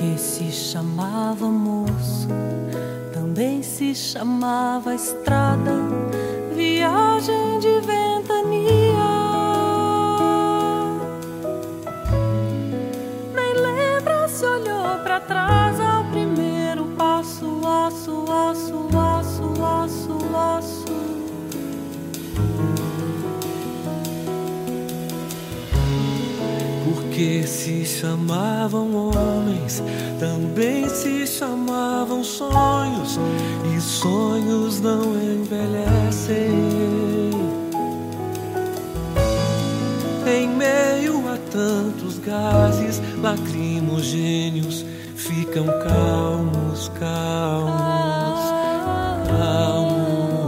Se chamava moço, também se chamava estrada, viagem de ventania. Nem lembra se olhou pra trás ao primeiro passo, aço, aço, aço, aço, aço. Porque se chamavam homens, também se chamavam sonhos, e sonhos não envelhecem. Em meio a tantos gases lacrimogêneos, ficam calmos, calmos, calmos.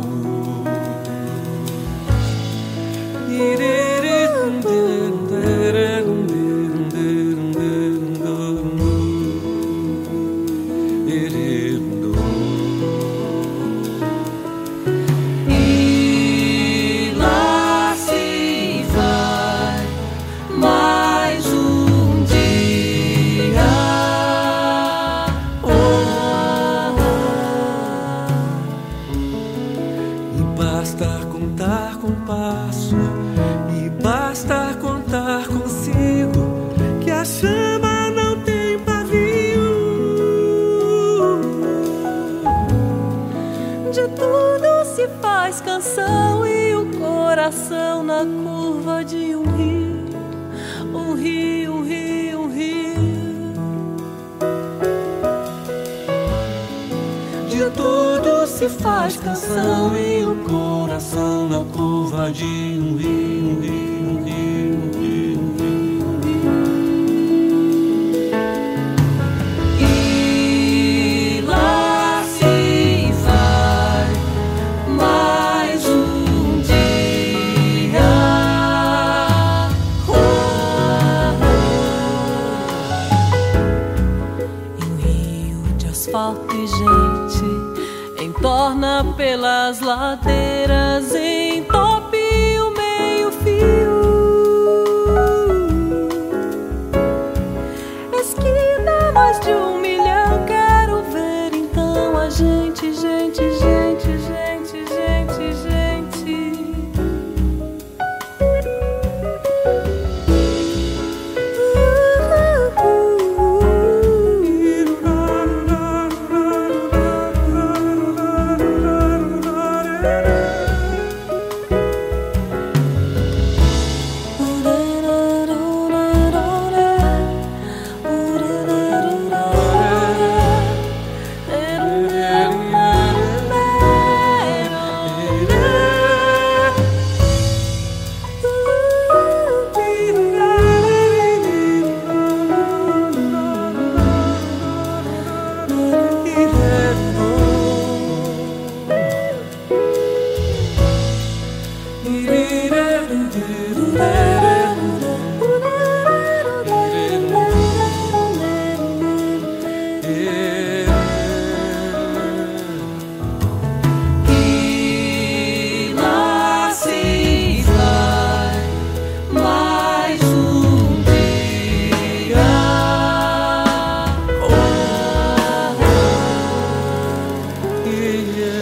E lá se vai mais um dia. E basta contar com passo, e basta contar consigo, que a chama não tem pavio. De tudo se faz canção e o coração na curva de um rio, um rio, um rio, um rio. De tudo se faz canção e o coração na curva de um rio, um rio, um rio, um rio, um rio. E lá se vai mais um dia. E um rio de asfalto e gente entorna pelas ladeiras, entope o meio-fio. Esquina mais de 1 milhão, quero ver então a gente, gente, gente, gente, gente, gente. E lá se vai mais um dia. Yeah.